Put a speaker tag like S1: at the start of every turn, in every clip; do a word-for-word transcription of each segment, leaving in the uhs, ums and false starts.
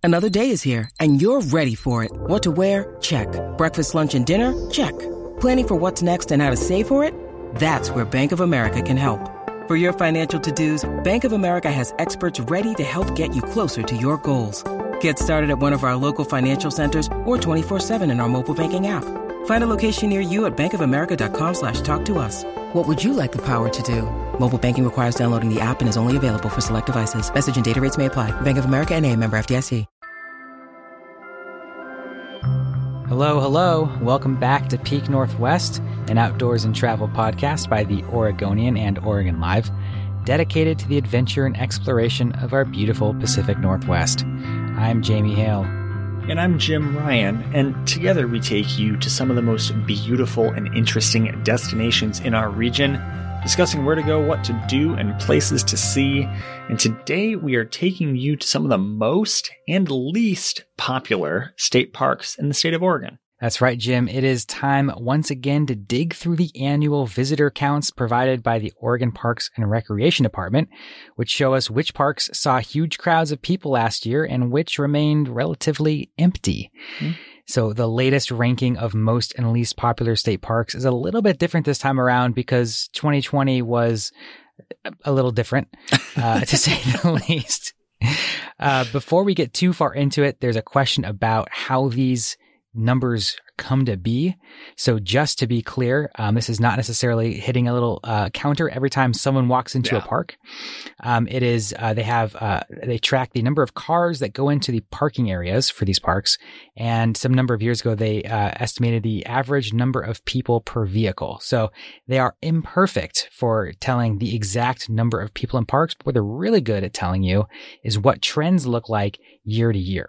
S1: Another day is here, and you're ready for it. What to wear? Check. Breakfast, lunch, and dinner? Check. Planning for what's next and how to save for it? That's where Bank of America can help. For your financial to-dos, Bank of America has experts ready to help get you closer to your goals. Get started at one of our local financial centers or twenty-four seven in our mobile banking app. Find a location near you at bankofamerica.com slash talk to us. What would you like the power to do? Mobile banking requires downloading the app and is only available for select devices. Message and data rates may apply. Bank of America N A, member F D I C.
S2: Hello, hello. Welcome back to Peak Northwest, an outdoors and travel podcast by the Oregonian and Oregon Live, dedicated to the adventure and exploration of our beautiful Pacific Northwest. I'm Jamie Hale.
S3: And I'm Jim Ryan, and together we take you to some of the most beautiful and interesting destinations in our region, discussing where to go, what to do, and places to see. And today we are taking you to some of the most and least popular state parks in the state of Oregon.
S2: That's right, Jim. It is time once again to dig through the annual visitor counts provided by the Oregon Parks and Recreation Department, which show us which parks saw huge crowds of people last year and which remained relatively empty. Mm-hmm. So the latest ranking of most and least popular state parks is a little bit different this time around because twenty twenty was a little different, uh, to say the least. Uh, before we get too far into it, there's a question about how these numbers come to be. So just to be clear, um, this is not necessarily hitting a little uh, counter every time someone walks into yeah. a park. Um, it is, uh, they have, uh, they track the number of cars that go into the parking areas for these parks. And some number of years ago, they uh, estimated the average number of people per vehicle. So they are imperfect for telling the exact number of people in parks, but what they're really good at telling you is what trends look like year to year.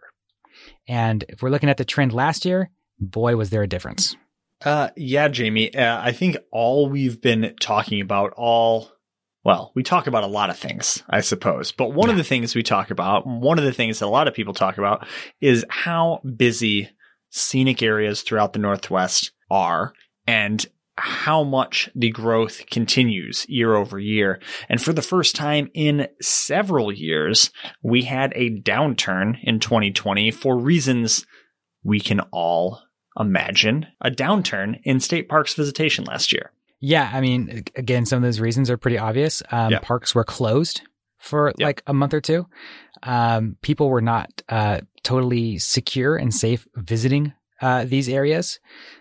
S2: And if we're looking at the trend last year, boy, was there a difference.
S3: Uh, yeah, Jamie, uh, I think all we've been talking about, all, well, we talk about a lot of things, I suppose. But one yeah. of the things we talk about, one of the things that a lot of people talk about is how busy scenic areas throughout the Northwest are and how much the growth continues year over year. And for the first time in several years, we had a downturn in twenty twenty for reasons we can all imagine. A downturn in state parks visitation last year.
S2: Yeah, I mean, again, some of those reasons are pretty obvious. Um, yeah. Parks were closed for yep. like a month or two. Um, people were not uh, totally secure and safe visiting uh, these areas.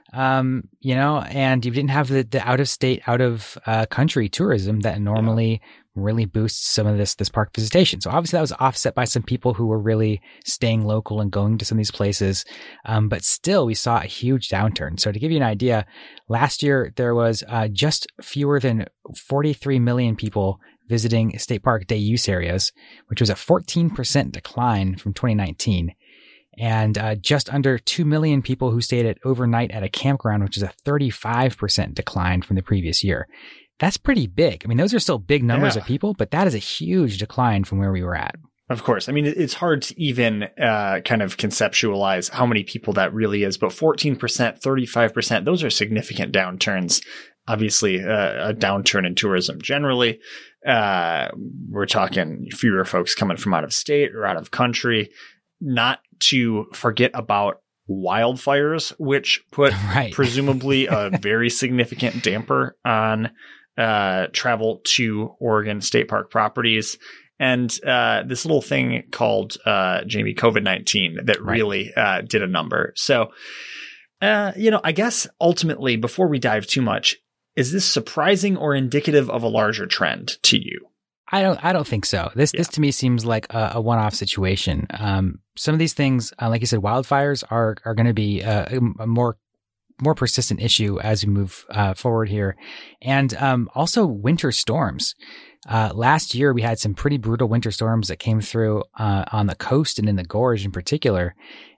S2: Um, you know, and you didn't have the, the out of state, out of uh, country tourism that normally yeah. really boosts some of this, this park visitation. So obviously that was offset by some people who were really staying local and going to some of these places. Um, but still we saw a huge downturn. So to give you an idea, last year there was uh, just fewer than forty-three million people visiting state park day use areas, which was a fourteen percent decline from twenty nineteen. And uh, just under two million people who stayed at overnight at a campground, which is a thirty-five percent decline from the previous year. That's pretty big. I mean, those are still big numbers yeah. of people, but that is a huge decline from where we were at.
S3: Of course. I mean, it's hard to even uh, kind of conceptualize how many people that really is, but fourteen percent, thirty-five percent, those are significant downturns. Obviously, uh, a downturn in tourism generally. Uh, we're talking fewer folks coming from out of state or out of country. Not to forget about wildfires, which put right. presumably a very significant damper on uh, travel to Oregon state park properties. And uh, this little thing called, uh, Jamie, COVID nineteen that right. really uh, did a number. So, uh, you know, I guess ultimately, before we dive too much, is this surprising or indicative of a larger trend to you?
S2: I don't. I don't think so. This, yeah. this to me seems like a, a one-off situation. Um, some of these things, uh, like you said, wildfires are are going to be a, a more more persistent issue as we move uh, forward here, and um, also winter storms. Uh, last year, we had some pretty brutal winter storms that came through uh, on the coast and in the gorge in particular.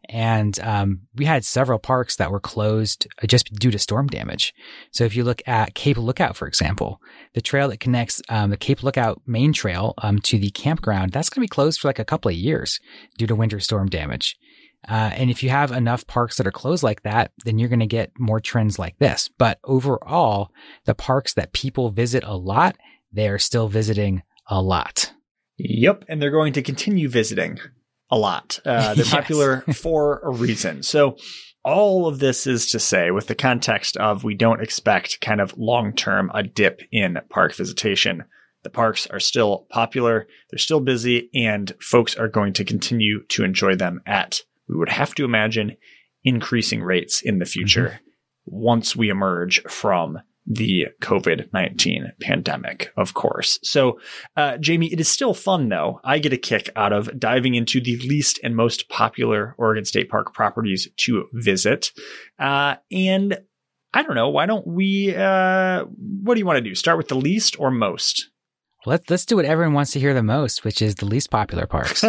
S2: And um, we had several parks that were closed just due to storm damage. So if you look at Cape Lookout, for example, the trail that connects um, the Cape Lookout main trail um, to the campground, that's going to be closed for like a couple of years due to winter storm damage. Uh, and if you have enough parks that are closed like that, then you're going to get more trends like this. But overall, the parks that people visit a lot, they are still visiting a lot.
S3: Yep. And they're going to continue visiting a lot. Uh, they're
S2: Yes.
S3: popular for a reason. So all of this is to say, with the context of we don't expect kind of long-term a dip in park visitation. The parks are still popular, they're still busy, and folks are going to continue to enjoy them at, we would have to imagine, increasing rates in the future mm-hmm. once we emerge from the COVID nineteen pandemic, of course. So, uh, Jamie, it is still fun, though. I get a kick out of diving into the least and most popular Oregon State Park properties to visit. Uh, and I don't know, why don't we, uh, what do you want to do? Start with the least or most?
S2: Let's let's do what everyone wants to hear the most, which is the least popular parks.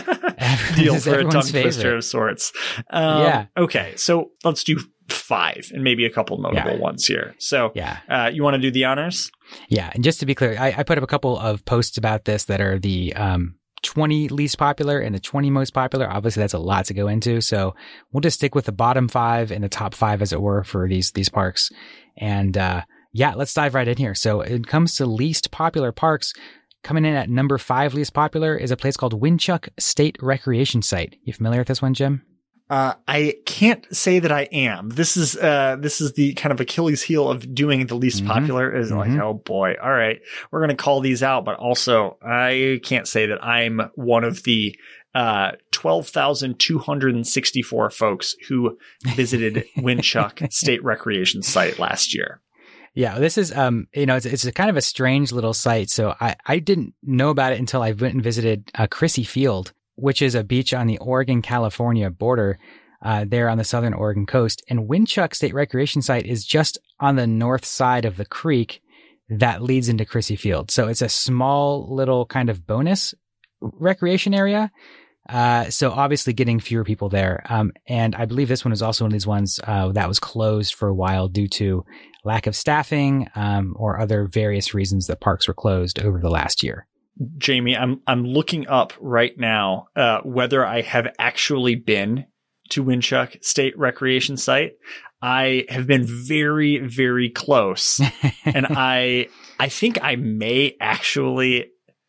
S3: Deal for a tongue twister of sorts. Um,
S2: yeah.
S3: Okay, so let's do five and maybe a couple notable yeah. ones here. So,
S2: yeah.
S3: uh, you want to do the honors?
S2: Yeah, and just to be clear, I, I put up a couple of posts about this that are the um, twenty least popular and the twenty most popular. Obviously, that's a lot to go into, so we'll just stick with the bottom five and the top five, as it were, for these these parks. And uh, yeah, let's dive right in here. So, it comes to least popular parks. Coming in at number five least popular is a place called Winchuck State Recreation Site. You familiar with this one, Jim?
S3: Uh, I can't say that I am. This is uh, this is the kind of Achilles heel of doing the least mm-hmm. popular. Is mm-hmm. like, oh boy, all right, we're going to call these out. But also, I can't say that I'm one of the uh, twelve thousand two hundred sixty-four folks who visited Winchuck State Recreation Site last year.
S2: Yeah, this is, um, you know, it's, it's a kind of a strange little site. So I, I didn't know about it until I went and visited uh, Crissy Field, which is a beach on the Oregon-California border, uh, there on the southern Oregon coast. And Winchuck State Recreation Site is just on the north side of the creek that leads into Crissy Field. So it's a small little kind of bonus recreation area. Uh, so obviously getting fewer people there. Um, and I believe this one is also one of these ones, uh, that was closed for a while due to lack of staffing, um, or other various reasons that parks were closed over the last year.
S3: Jamie, I'm, I'm looking up right now, uh, whether I have actually been to Winchuck State Recreation Site. I have been very, very close. And I, I think I may actually,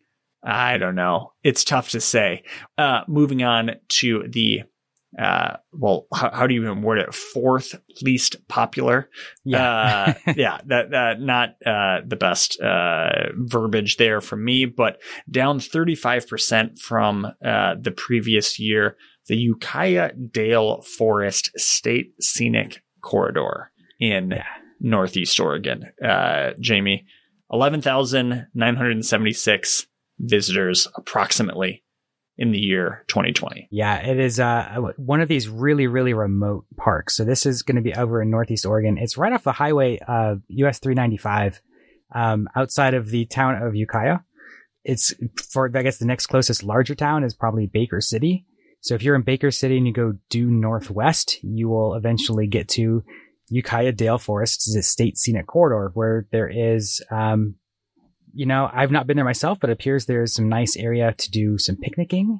S3: I don't know. It's tough to say. Uh, moving on to the, uh, well, how, how do you even word it? Fourth least popular.
S2: Yeah.
S3: uh, yeah. That, uh, not, uh, the best, uh, verbiage there from me, but down thirty-five percent from, uh, the previous year, the Ukiah Dale Forest State Scenic Corridor in yeah. Northeast Oregon. Uh, Jamie, eleven thousand nine hundred seventy-six visitors approximately in the year twenty twenty.
S2: Yeah, it is uh, one of these really, really remote parks. So this is going to be over in Northeast Oregon. It's right off the highway, uh, U S three ninety-five, um, outside of the town of Ukiah. It's for, I guess, the next closest larger town is probably Baker City. So if you're in Baker City and you go due northwest, you will eventually get to Ukiah Dale Forest, the State Scenic Corridor, where there is, um, you know, I've not been there myself, but it appears there's some nice area to do some picnicking,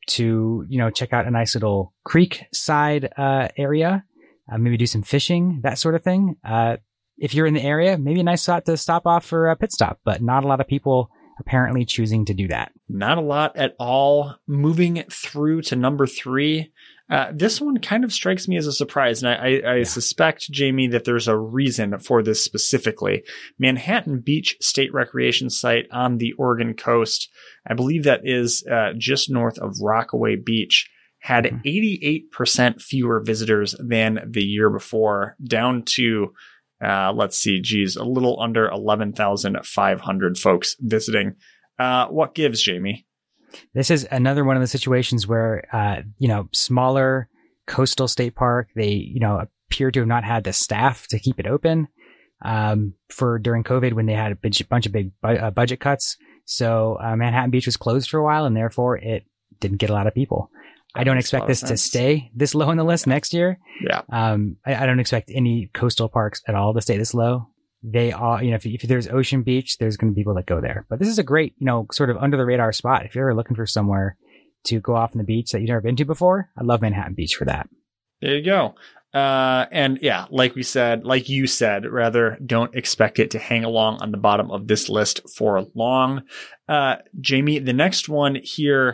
S2: to, you know, check out a nice little creek side uh, area, uh, maybe do some fishing, that sort of thing. Uh, if you're in the area, maybe a nice spot to stop off for a pit stop, but not a lot of people apparently choosing to do that.
S3: Not a lot at all. Moving through to number three. Uh, this one kind of strikes me as a surprise, and I, I, I yeah. suspect, Jamie, that there's a reason for this specifically. Manhattan Beach State Recreation Site on the Oregon coast, I believe that is uh, just north of Rockaway Beach, had mm-hmm. eighty-eight percent fewer visitors than the year before, down to, uh, let's see, geez, a little under eleven thousand five hundred folks visiting. Uh, what gives, Jamie?
S2: This is another one of the situations where, uh, you know, smaller coastal state park, they, you know, appear to have not had the staff to keep it open, um, for during COVID when they had a big, bunch of big bu- uh, budget cuts. So, uh, Manhattan Beach was closed for a while and therefore it didn't get a lot of people. That I don't expect this to stay this low on the list next year.
S3: Yeah.
S2: Um, I, I don't expect any coastal parks at all to stay this low. They all, you know, if, if there's Ocean Beach, there's going to be people that go there. But this is a great, you know, sort of under the radar spot. If you're ever looking for somewhere to go off on the beach that you've never been to before, I love Manhattan Beach for that.
S3: There you go. Uh, and yeah, like we said, like you said, rather, don't expect it to hang along on the bottom of this list for long. Uh, Jamie, the next one here,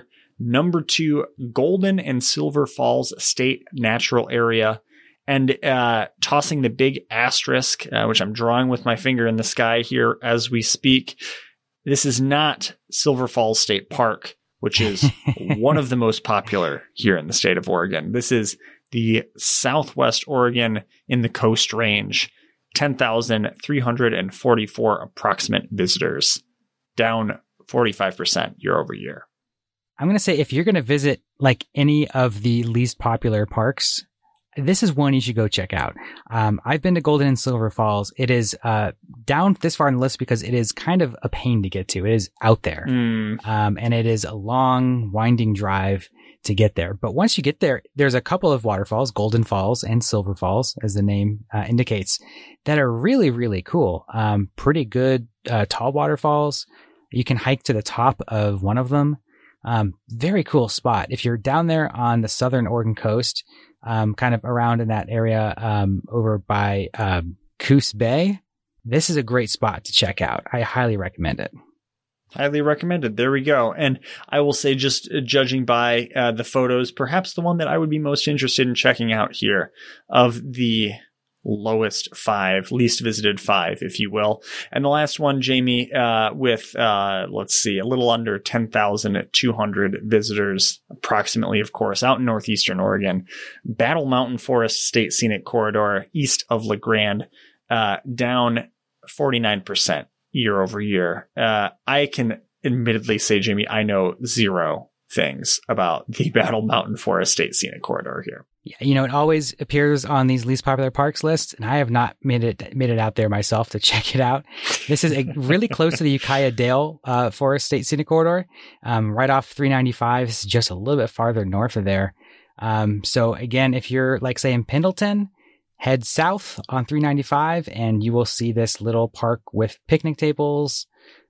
S3: Number two, Golden and Silver Falls State Natural Area. And uh, tossing the big asterisk, uh, which I'm drawing with my finger in the sky here as we speak. This is not Silver Falls State Park, which is one of the most popular here in the state of Oregon. This is the Southwest Oregon in the Coast Range. ten thousand three hundred forty-four approximate visitors, down forty-five percent year over year.
S2: I'm going to say if you're going to visit like any of the least popular parks, this is one you should go check out. Um, I've been to Golden and Silver Falls. It is uh, down this far on the list because it is kind of a pain to get to. It is out there. Mm. Um, and it is a long, winding drive to get there. But once you get there, there's a couple of waterfalls, Golden Falls and Silver Falls, as the name uh, indicates, that are really, really cool. Um, pretty good uh, tall waterfalls. You can hike to the top of one of them. Um, very cool spot. If you're down there on the southern Oregon coast, um, kind of around in that area, um, over by, um, Coos Bay, this is a great spot to check out. I highly recommend it.
S3: Highly recommended. There we go. And I will say, just judging by uh, the photos, perhaps the one that I would be most interested in checking out here of the lowest five, least visited five, if you will. And the last one, Jamie, uh, with, uh, let's see, a little under ten thousand two hundred visitors, approximately, of course, out in northeastern Oregon, Battle Mountain Forest State Scenic Corridor, east of La Grande, uh, down forty-nine percent year over year. Uh, I can admittedly say, Jamie, I know zero things about the Battle Mountain Forest State Scenic Corridor here.
S2: Yeah, you know, it always appears on these least popular parks lists, and I have not made it made it out there myself to check it out. This is a, really close to the Ukiah Dale uh, Forest State Scenic Corridor, um, right off three ninety-five. This is just a little bit farther north of there. Um, so again, if you're like, say, in Pendleton, head south on three ninety-five, and you will see this little park with picnic tables.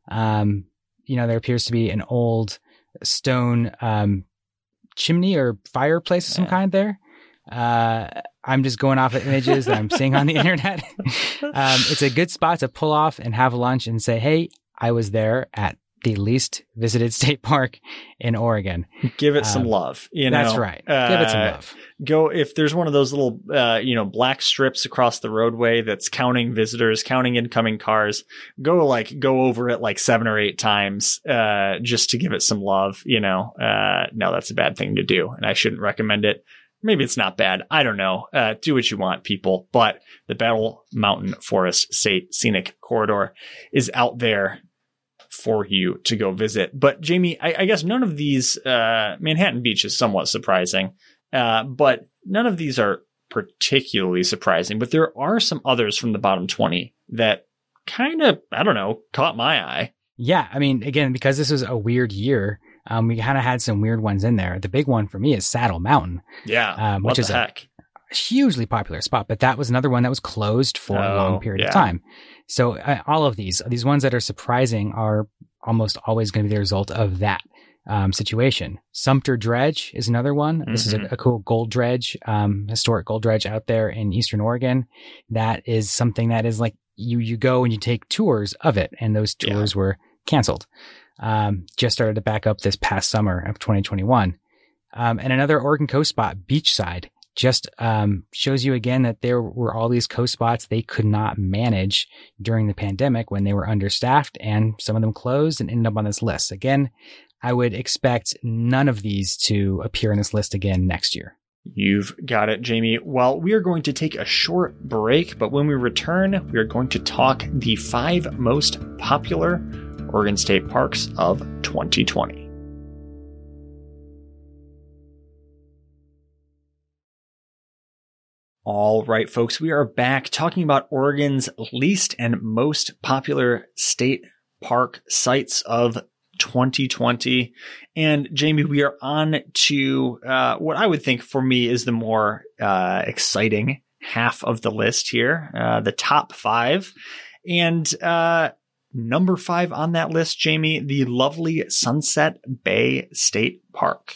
S2: Um, you know, there appears to be an old stone um, chimney or fireplace of some yeah. kind there. Uh, I'm just going off of images that I'm seeing on the internet. um, it's a good spot to pull off and have lunch and say, hey, I was there at the least visited state park in Oregon.
S3: Give it some um, love. You know,
S2: that's right. Uh, Give it some love.
S3: Go, if there's one of those little, uh, you know, black strips across the roadway that's counting visitors, counting incoming cars, go like, go over it like seven or eight times, uh, just to give it some love. You know, uh, no, that's a bad thing to do, and I shouldn't recommend it. Maybe it's not bad. I don't know. Uh, do what you want, people. But the Battle Mountain Forest State Scenic Corridor is out there for you to go visit. But Jamie, I, I guess none of these, uh, Manhattan Beach is somewhat surprising, uh, but none of these are particularly surprising. But there are some others from the bottom twenty that kind of, I don't know, caught my eye.
S2: Yeah. I mean, again, because this was a weird year, Um, we kind of had some weird ones in there. The big one for me is Saddle Mountain.
S3: Yeah.
S2: Um, which
S3: what
S2: is
S3: the heck?
S2: a hugely popular spot, but that was another one that was closed for
S3: oh,
S2: a long period
S3: yeah.
S2: of time. So uh, all of these, these ones that are surprising are almost always going to be the result of that um, situation. Sumter Dredge is another one. Mm-hmm. This is a, a cool gold dredge, um, historic gold dredge out there in Eastern Oregon. That is something that is like you, you go and you take tours of it, and those tours yeah. were canceled. Um, just started to back up this past summer of twenty twenty-one. Um, and another Oregon coast spot, Beachside, just um, shows you again that there were all these coast spots they could not manage during the pandemic when they were understaffed, and some of them closed and ended up on this list. Again, I would expect none of these to appear on this list again next year.
S3: You've got it, Jamie. Well, we are going to take a short break, but when we return, we are going to talk the five most popular Oregon State Parks of twenty twenty. All right, folks, we are back talking about Oregon's least and most popular state park sites of twenty twenty. And Jamie, we are on to uh, what I would think for me is the more uh, exciting half of the list here, uh, the top five. And uh number five on that list, Jamie, the lovely Sunset Bay State Park.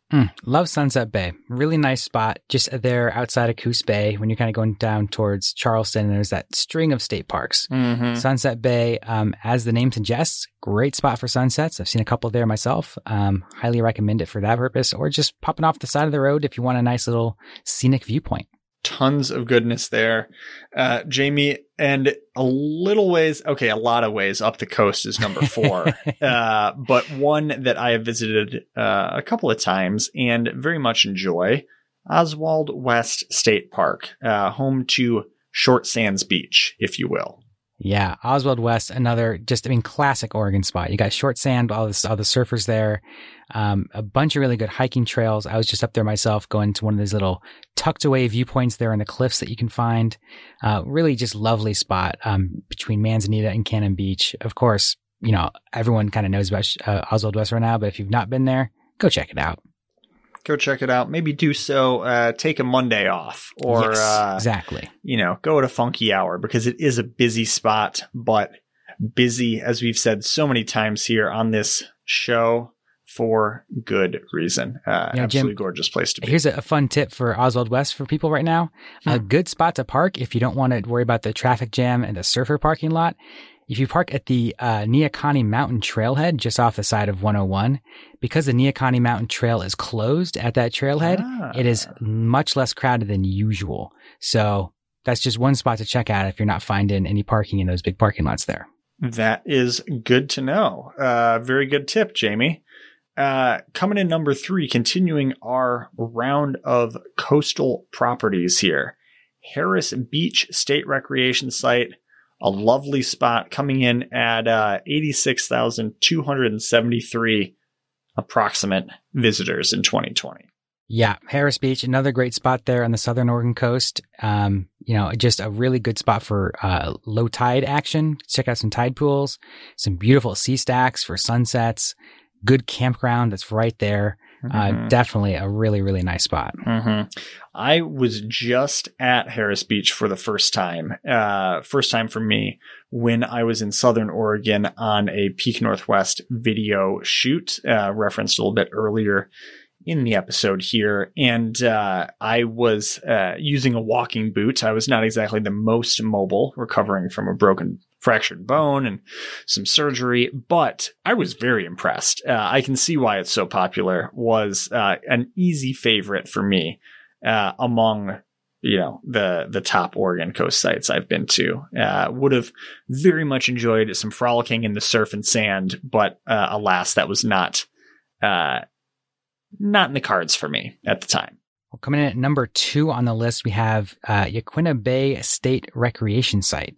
S2: Mm, love Sunset Bay. Really nice spot just there outside of Coos Bay when you're kind of going down towards Charleston. And there's that string of state parks.
S3: Mm-hmm.
S2: Sunset Bay, um, as the name suggests, great spot for sunsets. I've seen a couple there myself. Um, highly recommend it for that purpose, or just popping off the side of the road if you want a nice little scenic viewpoint.
S3: Tons of goodness there. Uh, Jamie, and a little ways, okay, a lot of ways up the coast is number four. uh, but one that I have visited uh, a couple of times and very much enjoy, Oswald West State Park, uh, home to Short Sands Beach, if you will.
S2: Yeah, Oswald West, another just, I mean, classic Oregon spot. You got Short Sand, all, this, all the surfers there, um, a bunch of really good hiking trails. I was just up there myself going to one of these little tucked away viewpoints there in the cliffs that you can find. Uh, really just lovely spot um, between Manzanita and Cannon Beach. Of course, you know, everyone kind of knows about uh, Oswald West right now, but if you've not been there, go check it out.
S3: Go check it out. Maybe do so. Uh, take a Monday off, or
S2: yes,
S3: uh,
S2: exactly.
S3: You know, go to Funky Hour, because it is a busy spot, but busy, as we've said so many times here on this show, for good reason. Uh,
S2: you know,
S3: absolutely
S2: Jim,
S3: gorgeous place to be.
S2: Here's a, a fun tip for Oswald West for people right now. Hmm. A good spot to park if you don't want to worry about the traffic jam and the surfer parking lot. If you park at the uh, Neahkahnie Mountain Trailhead just off the side of one oh one, because the Neahkahnie Mountain Trail is closed at that trailhead, ah. it is much less crowded than usual. So that's just one spot to check out if you're not finding any parking in those big parking lots there.
S3: That is good to know. Uh, very good tip, Jamie. Uh, coming in number three, continuing our round of coastal properties here. Harris Beach State Recreation Site. A lovely spot, coming in at uh, eighty-six thousand two hundred seventy-three approximate visitors in twenty twenty.
S2: Yeah, Harris Beach, another great spot there on the southern Oregon coast. Um, you know, just a really good spot for uh, low tide action. Check out some tide pools, some beautiful sea stacks for sunsets, good campground that's right there. Mm-hmm. Uh, definitely a really, really nice spot.
S3: Mm-hmm. I was just at Harris Beach for the first time, uh, first time for me when I was in Southern Oregon on a Peak Northwest video shoot, uh, referenced a little bit earlier in the episode here. And, uh, I was, uh, using a walking boot. I was not exactly the most mobile, recovering from a broken fractured bone and some surgery, but I was very impressed. Uh, I can see why it's so popular. Was uh, an easy favorite for me uh, among, you know, the the top Oregon coast sites I've been to. Uh, would have very much enjoyed some frolicking in the surf and sand, but uh, alas, that was not uh, not in the cards for me at the time.
S2: Well, coming in at number two on the list, we have uh, Yaquina Bay State Recreation Site.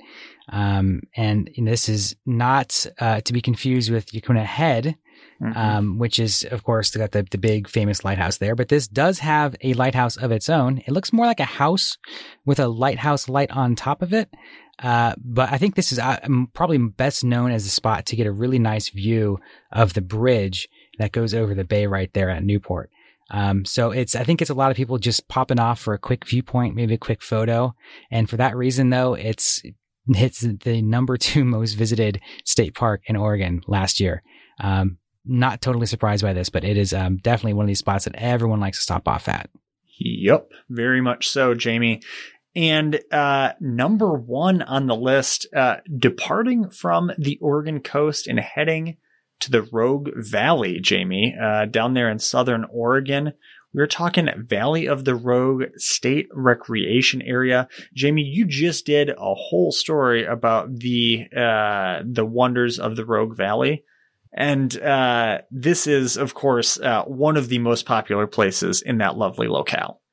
S2: Um, and, and this is not uh, to be confused with Yaquina Head, mm-hmm. um, which is, of course, got the, the big famous lighthouse there. But this does have a lighthouse of its own. It looks more like a house with a lighthouse light on top of it. Uh, but I think this is uh, probably best known as a spot to get a really nice view of the bridge that goes over the bay right there at Newport. Um, so it's, I think it's a lot of people just popping off for a quick viewpoint, maybe a quick photo. And for that reason, though, it's, it's the number two most visited state park in Oregon last year. Um, not totally surprised by this, but it is, um, definitely one of these spots that everyone likes to stop off at.
S3: Yep. Very much so, Jamie. And, uh, number one on the list, uh, departing from the Oregon coast and heading to the Rogue Valley, Jamie, uh, down there in southern Oregon. We're talking Valley of the Rogue State Recreation Area. Jamie, you just did a whole story about the uh, the wonders of the Rogue Valley. And uh, this is, of course, uh, one of the most popular places in that lovely locale.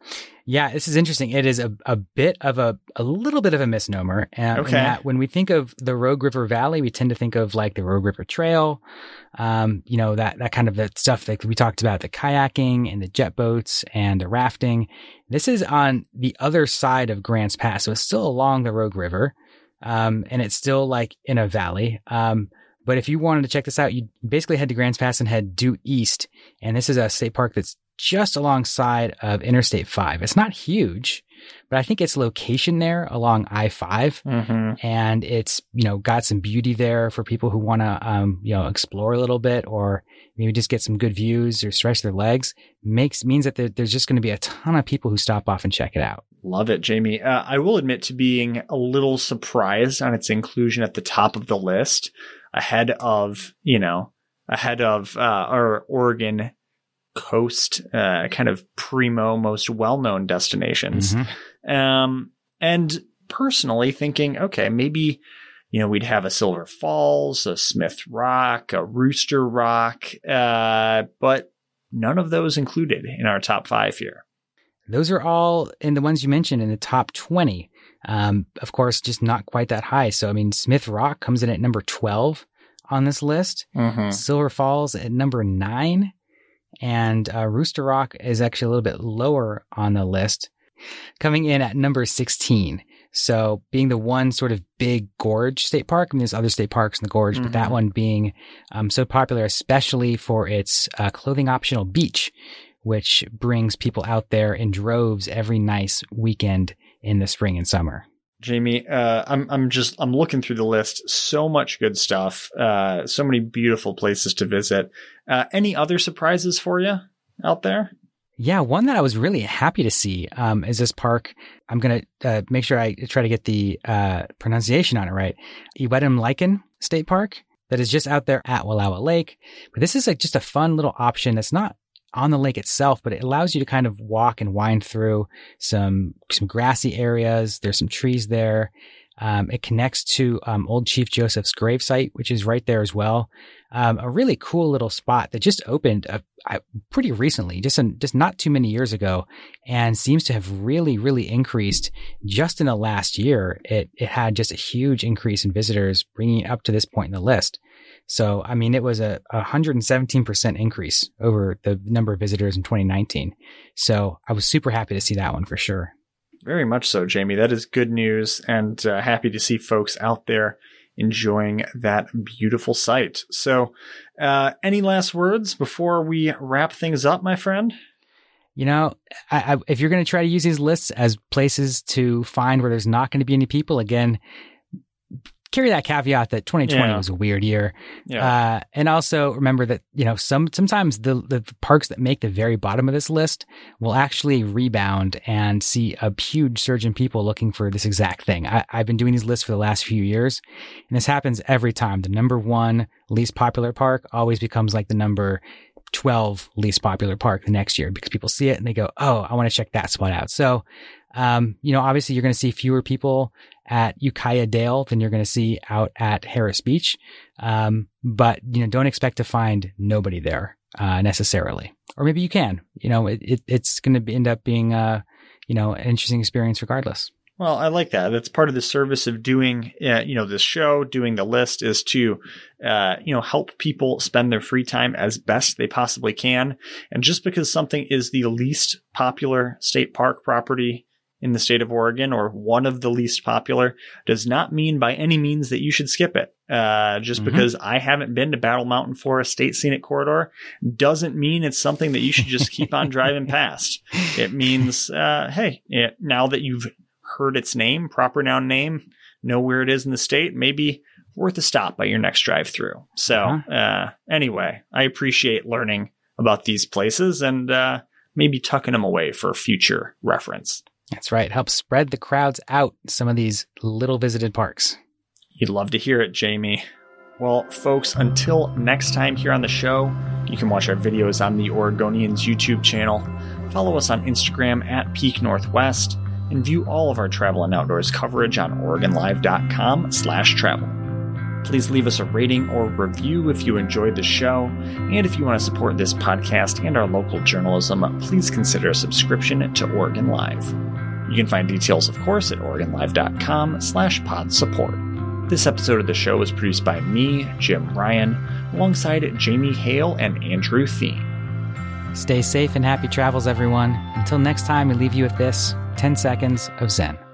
S2: Yeah, this is interesting. It is a, a bit of a, a little bit of a misnomer. Uh,
S3: okay.
S2: That when we think of the Rogue River Valley, we tend to think of like the Rogue River Trail, um, you know, that, that kind of that stuff that we talked about, the kayaking and the jet boats and the rafting. This is on the other side of Grants Pass. So it's still along the Rogue River, um, and it's still like in a valley. Um, but if you wanted to check this out, you basically head to Grants Pass and head due east. And this is a state park that's just alongside of Interstate five. It's not huge, but I think its location there along I five
S3: Mm-hmm.
S2: and it's, you know, got some beauty there for people who want to, um, you know, explore a little bit or maybe just get some good views or stretch their legs makes, means that there, there's just going to be a ton of people who stop off and check it out.
S3: Love it, Jamie. Uh, I will admit to being a little surprised on its inclusion at the top of the list ahead of, you know, ahead of uh, our Oregon coast, uh, kind of primo, most well-known destinations.
S2: Mm-hmm.
S3: Um, and personally thinking, okay, maybe, you know, we'd have a Silver Falls, a Smith Rock, a Rooster Rock, uh, but none of those included in our top five here.
S2: Those are all in the ones you mentioned in the top twenty. Um, of course, just not quite that high. So, I mean, Smith Rock comes in at number twelve on this list.
S3: Mm-hmm.
S2: Silver Falls at number nine. And uh, Rooster Rock is actually a little bit lower on the list, coming in at number sixteen. So being the one sort of big gorge state park, I mean, there's other state parks in the gorge, mm-hmm. but that one being um, so popular, especially for its uh, clothing optional beach, which brings people out there in droves every nice weekend in the spring and summer.
S3: Jamie, uh, I'm I'm just I'm looking through the list. So much good stuff. Uh, so many beautiful places to visit. Uh, any other surprises for you out there?
S2: Yeah, one that I was really happy to see um, is this park. I'm gonna uh, make sure I try to get the uh, pronunciation on it right. Iwettam State Park that is just out there at Wallowa Lake. But this is like just a fun little option that's not on the lake itself, but it allows you to kind of walk and wind through some some grassy areas. There's some trees there. Um, it connects to um, Old Chief Joseph's gravesite, which is right there as well. Um, a really cool little spot that just opened uh, uh, pretty recently, just in, just not too many years ago, and seems to have really, really increased just in the last year. It it had just a huge increase in visitors, bringing it up to this point in the list. So, I mean, it was a, a one hundred seventeen percent increase over the number of visitors in twenty nineteen. So I was super happy to see that one for sure.
S3: Very much so, Jamie. That is good news, and uh, happy to see folks out there enjoying that beautiful site. So, uh, any last words before we wrap things up, my friend?
S2: You know, I, I, if you're going to try to use these lists as places to find where there's not going to be any people, again, carry that caveat that twenty twenty yeah. was a weird year.
S3: Yeah.
S2: Uh, and also remember that, you know, some, sometimes the, the parks that make the very bottom of this list will actually rebound and see a huge surge in people looking for this exact thing. I, I've been doing these lists for the last few years, and this happens every time. The number one least popular park always becomes like the number twelve least popular park the next year because people see it and they go, oh, I want to check that spot out. So, um, you know, obviously you're going to see fewer people at Ukiah Dale than you're going to see out at Harris Beach. Um, but, you know, don't expect to find nobody there, uh, necessarily. Or maybe you can, you know, it, it it's going to end up being, uh, you know, an interesting experience regardless.
S3: Well, I like that. That's part of the service of doing, uh, you know, this show, doing the list is to, uh, you know, help people spend their free time as best they possibly can. And just because something is the least popular state park property in the state of Oregon, or one of the least popular, does not mean by any means that you should skip it. Uh, just mm-hmm. because I haven't been to Battle Mountain Forest State Scenic Corridor doesn't mean it's something that you should just keep on driving past. It means, uh, hey, it, now that you've heard its name, proper noun name, know where it is in the state, maybe worth a stop by your next drive through. So, uh-huh. uh, anyway, I appreciate learning about these places and, uh, maybe tucking them away for future reference.
S2: That's right. Help spread the crowds out in some of these little visited parks.
S3: You'd love to hear it, Jamie. Well, folks, until next time here on the show, you can watch our videos on the Oregonians YouTube channel, follow us on Instagram at Peak Northwest, and view all of our travel and outdoors coverage on OregonLive.com slash travel. Please leave us a rating or review if you enjoyed the show, and if you want to support this podcast and our local journalism, please consider a subscription to Oregon Live. You can find details, of course, at OregonLive.com slash pod support. This episode of the show was produced by me, Jim Ryan, alongside Jamie Hale and Andrew Thien.
S2: Stay safe and happy travels, everyone. Until next time, we leave you with this ten seconds of Zen.